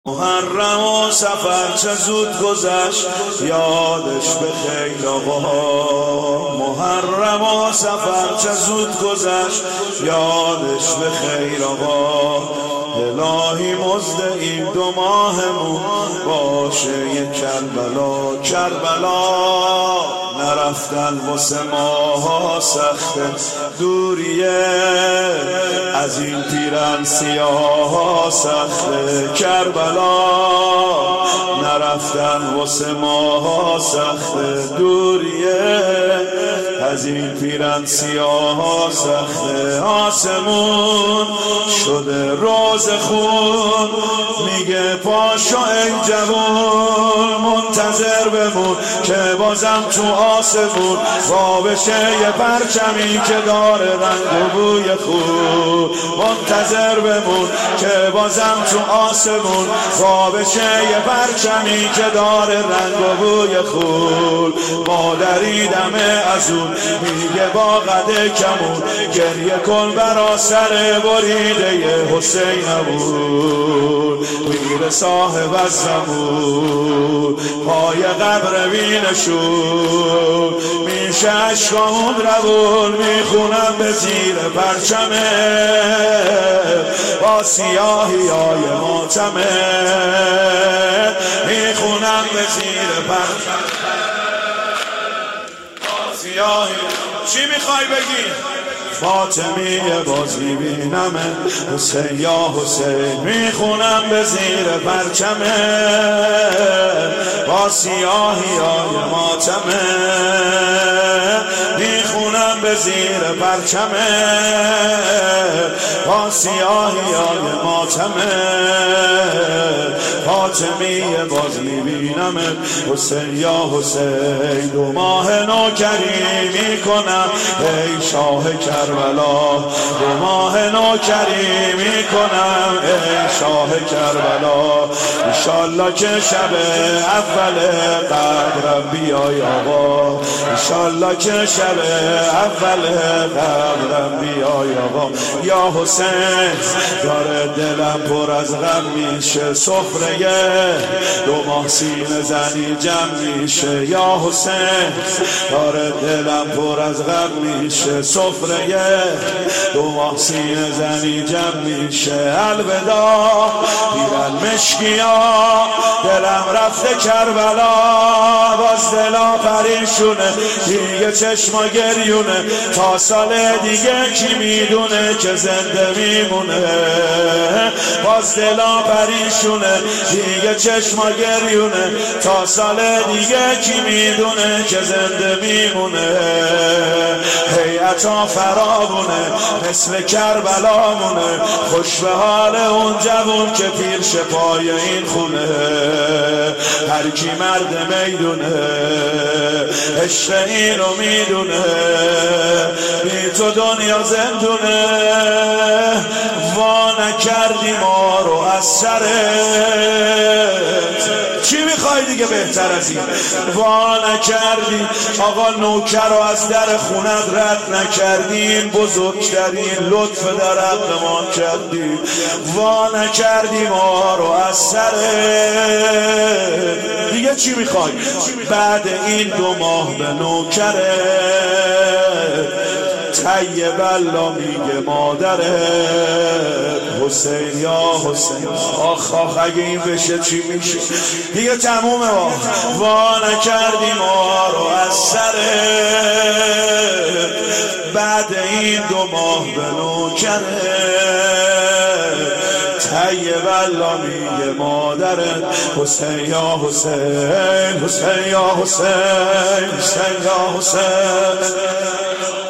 محرم و سفر چه زود گذشت یادش به خیر آقا. محرم و سفر چه زود گذشت یادش به خیر آقا. الهی مزد این 2 ماهمون باشه یک کربلا نرفتن واسه ماها سخته دوریه از این پیرن سیاه سخته کربلا نرفتن واسه ماها سخته دوریه از این پیرن سیاه سخته. آسمون شده روز خون میگه پاشو ای جوون منتظر بمون که بازم تو آسمون با بشه یه پرچمی که داره رنگ و بوی خون. منتظر بمون که بازم تو آسمون با بشه یه پرچمی که داره رنگ و بوی خون. مادری دمه از اون میگه با قده کمون گریه کن برا سر بریده حسینمون. میره صاحب از زمون پای قبر بینشون میشه عشقامون روون میخونم به زیر پرچمه با سیاهی های ماتمه میخونم به زیر پرچمه با سیاهی. چی میخوای بگی؟ فاطمیه باز میبینم حسین یا حسین میخونم به زیر پرچمه با سیاهی های ماتمه میخونم به زیر پرچمه با سیاهی های ماتمه. فاطمیه باز میبینم حسین یا حسین 2 ماه نوکری میکنم ای شاه کربلا 2 ماه نوکری میکنم ای شاه کربلا. انشالله که شب اول قدرم بیای آقا انشالله که شب اول قدرم بیای آقا. یا حسین داره دلم پر از غم میشه سفره 2 ماه سینه زنی جمع میشه. یا حسین داره دلم پر از غم میشه سفره 2 ماه سینه زنی جمع میشه. الوداع پیرن مشکیا دلم رفته کربلا باز دلا پریشونه دیگه چشما گریونه تا سال دیگه کی میدونه که زنده میمونه. باز دلا پریشونه دیگه چشما گریونه تا سال دیگه کی میدونه که زنده میمونه. هیئتا فرامونه مثل کربلامونه خوش به حال اون جوون که پیر پای این خونه. هر کی مرد میدونه عشق اینو میدونه بی تو دنیا زندونه. وا نکردی ما رو از سرت چی میخوای دیگه بهتر از این؟ وا نکردی آقا نوکر رو از در خونت رد نکردی بزرگترین لطف در حقمان کردی. وا نکردی ما رو از سرت دیگه چی میخوای؟ بعد این 2 ماه به نوکرت طیب الله میگه مادره حسین یا حسین آخ آخ اگه این بشه چی میشه دیگه تمومه. وا نکردی ما رو از سرت بعد این 2 ماه به نوکرت طیب الله میگه مادرت حسین یا حسین حسین یا حسین حسین یا حسین.